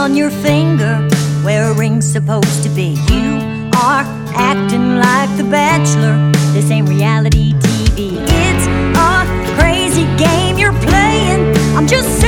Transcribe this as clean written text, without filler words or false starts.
on your finger where a ring's supposed to be. You are acting like The Bachelor. This ain't reality TV. It's a crazy game you're playing. I'm just saying.